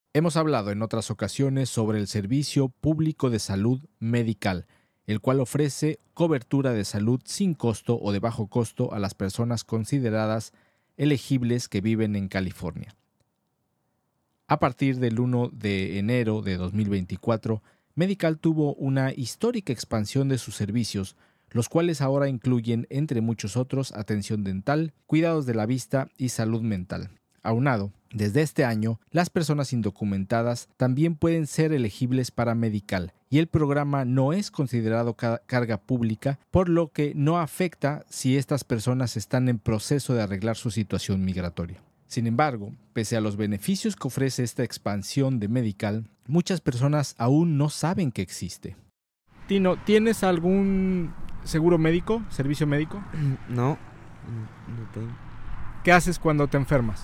Hemos hablado en otras ocasiones sobre el Servicio Público de Salud Medical, el cual ofrece cobertura de salud sin costo o de bajo costo a las personas consideradas elegibles que viven en California. A partir del 1 de enero de 2024, Medical tuvo una histórica expansión de sus servicios, los cuales ahora incluyen, entre muchos otros, atención dental, cuidados de la vista y salud mental. Aunado, desde este año, las personas indocumentadas también pueden ser elegibles para Medical, y el programa no es considerado carga pública, por lo que no afecta si estas personas están en proceso de arreglar su situación migratoria. Sin embargo, pese a los beneficios que ofrece esta expansión de Medical, muchas personas aún no saben que existe. Tino, ¿tienes algún seguro médico, servicio médico? No, no tengo. ¿Qué haces cuando te enfermas?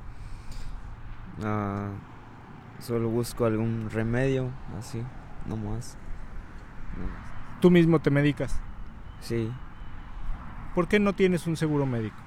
Solo busco algún remedio, así, no más. ¿Tú mismo te medicas? Sí. ¿Por qué no tienes un seguro médico?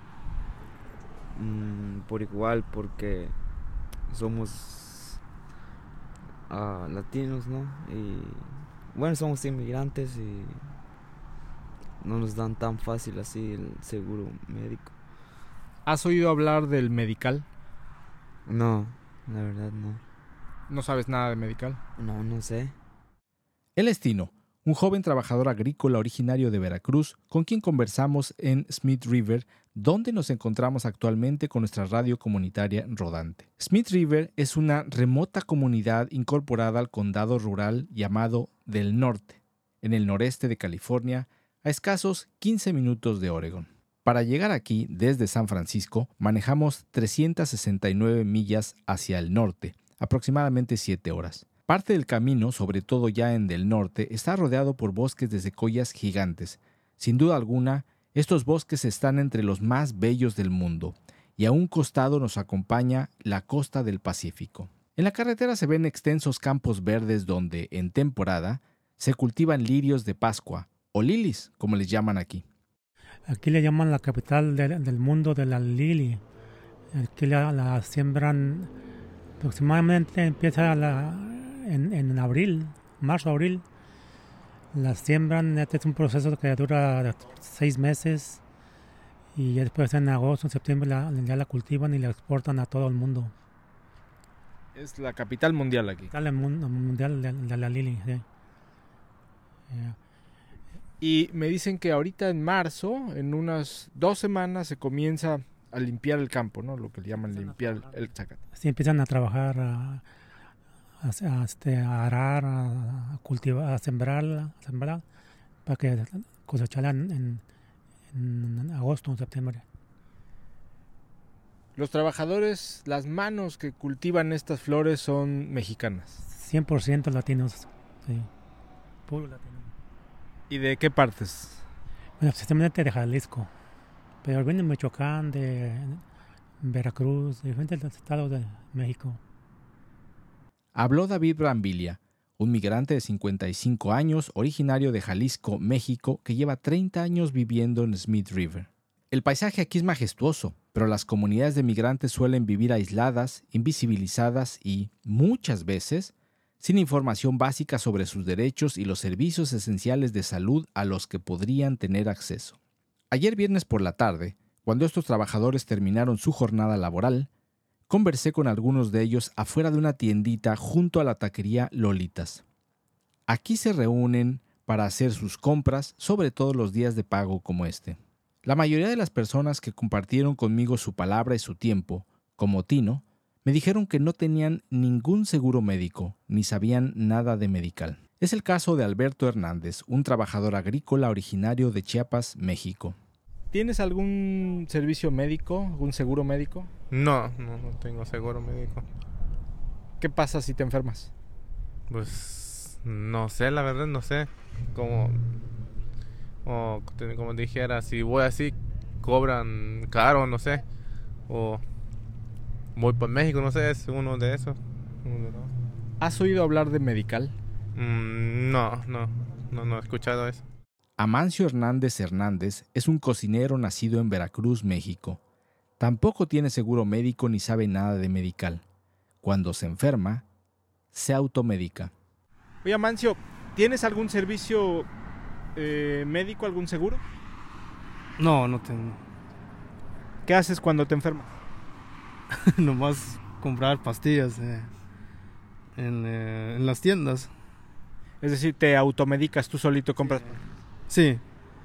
Por igual, porque somos latinos, ¿no? Y bueno, somos inmigrantes y no nos dan tan fácil así el seguro médico. ¿Has oído hablar del Medical? No, la verdad no. ¿No sabes nada de Medical? No sé. Él es Tino, un joven trabajador agrícola originario de Veracruz, con quien conversamos en Smith River, donde nos encontramos actualmente con nuestra radio comunitaria rodante. Smith River es una remota comunidad incorporada al condado rural llamado Del Norte, en el noreste de California, a escasos 15 minutos de Oregon. Para llegar aquí, desde San Francisco, manejamos 369 millas hacia el norte, aproximadamente 7 horas. Parte del camino, sobre todo ya en Del Norte, está rodeado por bosques de secoyas gigantes. Sin duda alguna, estos bosques están entre los más bellos del mundo, y a un costado nos acompaña la costa del Pacífico. En la carretera se ven extensos campos verdes donde, en temporada, se cultivan lirios de Pascua, o lilies, como les llaman aquí. Aquí le llaman la capital del mundo de la lili. Aquí la siembran aproximadamente, empieza en abril, marzo-abril. La siembran, este es un proceso que dura 6 meses y ya después en agosto, en septiembre ya la cultivan y la exportan a todo el mundo. Es la capital mundial aquí. El mundo mundial de la lili, sí. Y me dicen que ahorita en marzo, en unas 2 semanas, se comienza a limpiar el campo, ¿no? Lo que le llaman limpiar el zacate. Sí, empiezan a trabajar, a arar, a cultivar, a sembrar para que cosecharla en agosto o septiembre. Los trabajadores, las manos que cultivan estas flores son mexicanas. 100% latinos, sí, puro latino. ¿Y de qué partes? Bueno, precisamente de Jalisco, pero vienen de Michoacán, de Veracruz, de diferentes estados de México. Habló David Brambilia, un migrante de 55 años, originario de Jalisco, México, que lleva 30 años viviendo en Smith River. El paisaje aquí es majestuoso, pero las comunidades de migrantes suelen vivir aisladas, invisibilizadas y, muchas veces, sin información básica sobre sus derechos y los servicios esenciales de salud a los que podrían tener acceso. Ayer viernes por la tarde, cuando estos trabajadores terminaron su jornada laboral, conversé con algunos de ellos afuera de una tiendita junto a la taquería Lolitas. Aquí se reúnen para hacer sus compras, sobre todo los días de pago como este. La mayoría de las personas que compartieron conmigo su palabra y su tiempo, como Tino, me dijeron que no tenían ningún seguro médico, ni sabían nada de Medical. Es el caso de Alberto Hernández, un trabajador agrícola originario de Chiapas, México. ¿Tienes algún servicio médico, algún seguro médico? No tengo seguro médico. ¿Qué pasa si te enfermas? Pues no sé, la verdad no sé. Como dijera, si voy así, cobran caro, no sé. O voy para México, no sé, es uno de esos. ¿Has oído hablar de Medical? No he escuchado eso. Amancio Hernández es un cocinero nacido en Veracruz, México. Tampoco tiene seguro médico ni sabe nada de Medical. Cuando se enferma, se automedica. Oye, Amancio, ¿tienes algún servicio médico, algún seguro? No, no tengo. ¿Qué haces cuando te enfermas? Nomás comprar pastillas en las tiendas. Es decir, te automedicas, tú solito compras. Sí.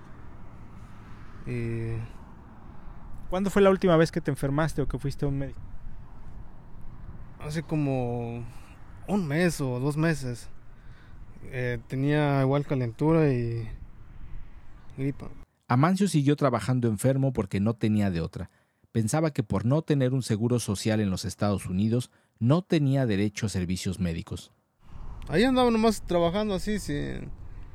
Y ¿Cuándo fue la última vez que te enfermaste o que fuiste a un médico? hace como un mes o 2 meses. Tenía igual calentura y gripa. Amancio siguió trabajando enfermo porque no tenía de otra. Pensaba que por no tener un seguro social en los Estados Unidos, no tenía derecho a servicios médicos. Ahí andaba nomás trabajando así, sin...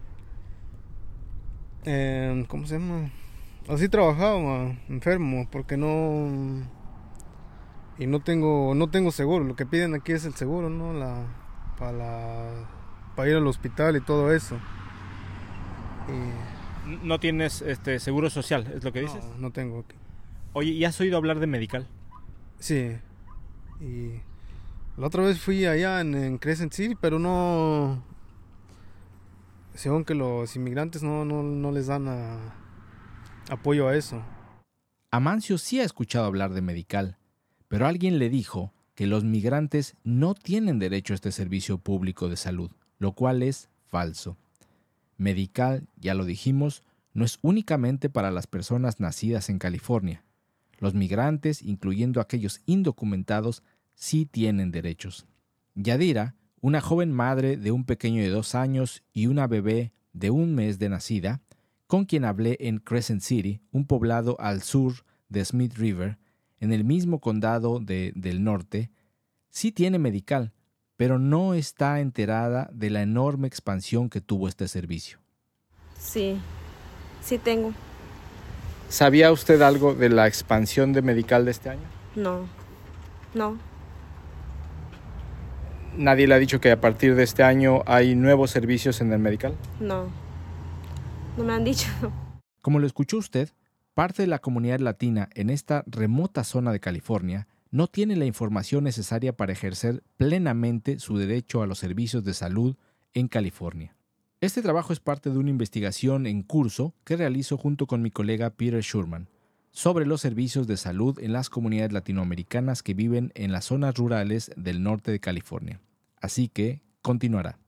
¿cómo se llama? Así trabajaba, enfermo, porque no... Y no tengo seguro. Lo que piden aquí es el seguro, ¿no? Para ir al hospital y todo eso. ¿No tienes seguro social, es lo que dices? No tengo aquí. Oye, ¿y has oído hablar de Medical? Sí. Y la otra vez fui allá en Crescent City, pero no... Según que los inmigrantes no les dan apoyo a eso. Amancio sí ha escuchado hablar de Medical, pero alguien le dijo que los migrantes no tienen derecho a este servicio público de salud, lo cual es falso. Medical, ya lo dijimos, no es únicamente para las personas nacidas en California. Los migrantes, incluyendo aquellos indocumentados, sí tienen derechos. Yadira, una joven madre de un pequeño de 2 años y una bebé de 1 mes de nacida, con quien hablé en Crescent City, un poblado al sur de Smith River, en el mismo condado del norte, sí tiene Medical, pero no está enterada de la enorme expansión que tuvo este servicio. Sí, sí tengo. ¿Sabía usted algo de la expansión de Medical de este año? No. ¿Nadie le ha dicho que a partir de este año hay nuevos servicios en el Medical? No me han dicho. Como lo escuchó usted, parte de la comunidad latina en esta remota zona de California no tiene la información necesaria para ejercer plenamente su derecho a los servicios de salud en California. Este trabajo es parte de una investigación en curso que realizo junto con mi colega Peter Schurman sobre los servicios de salud en las comunidades latinoamericanas que viven en las zonas rurales del norte de California. Así que continuará.